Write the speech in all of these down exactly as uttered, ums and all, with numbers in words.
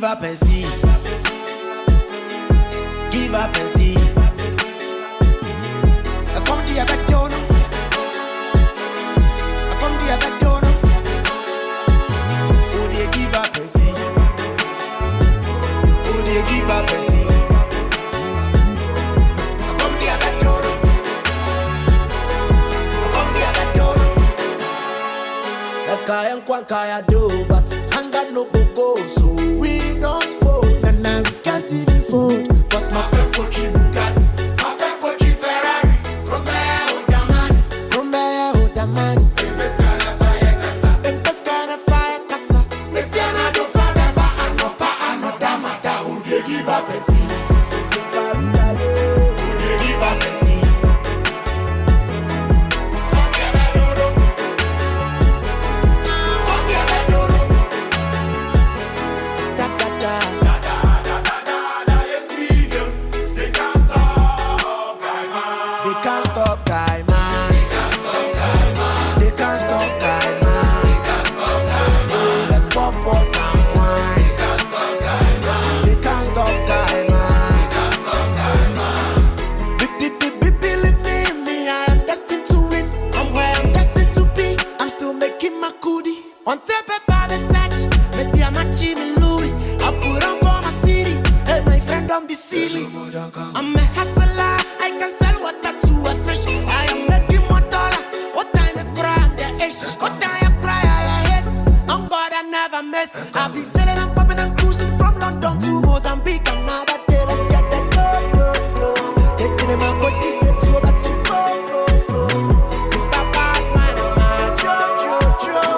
Give up and see. Give up and see. I come to your back door. I come to your back door. Oh, they give up and see. Oh, they give up and see. I come to your back door. I come to your back door. Like I am Kwankaya do, but anger no go, so we don't fold. And now we can't even fold. Cause my friend for you got my friend for you Ferrari. Romeo Damani, Romeo Damani. In Pescara fire casa, in Pescara fire casa. Messiana do fada ba ano pa ano damata. Who they give up and see? Who they give up and see? On top of the search, maybe I'm a Jimmy Louis. I put on for my city. Hey, my friend, don't be silly. I'm a hustler, I can sell water to a fish. I am making more dollar. What time I cry, I'm the ish. What time I cry, I hate. On God, I never miss. I've been chilling and popping and cruising from London to Mozambique. Another day, let's get that dough, dough, dough. Taking in my pussy, set to over to go, go, go. Mister Batman, I'm a Joe, Joe, Joe.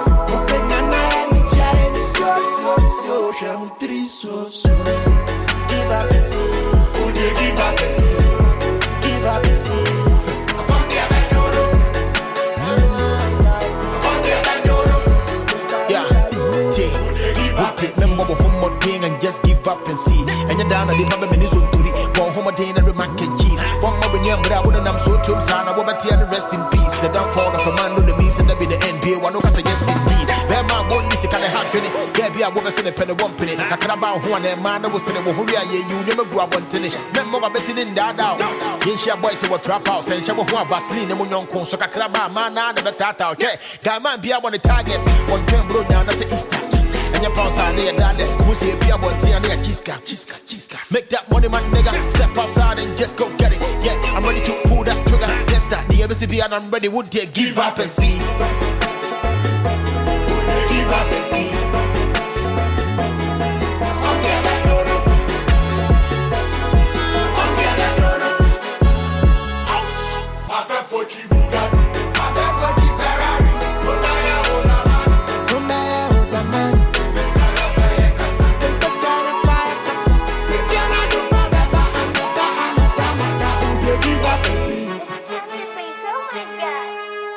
Give up and see. Who they give up and see? Give up and see. I come there back door. I come there back door. Yeah, T. Remember one more thing and just give up and see. And you're down at the Baba Miniso Duri. One home day and mac and cheese. One more young, but I wouldn't. I'm so too sad. I will bet you rest in peace. The downfall of a man with the means and that be the end. Be one of us, yes, indeed. Bema won't be sick and a half penny. Yeah, be a woman in a penny one penny. I can about one and man I was saying, who are you? Never grew up on tennis. Remember, betting in that out. In share boys who were trap house and shower one Vaseline and one con so Kakraba, man, I never thought out. Yeah, guy man be on the target. One can blow down as a Easter. And your pounds are near dollars. Who say be a one tea and a chiska, chiska, chiska. Make that money, man, nigga. Step outside and just go get it. Yeah, I'm ready to pull that trigger. Yes, that the M C B and I'm ready. Would they give up and see?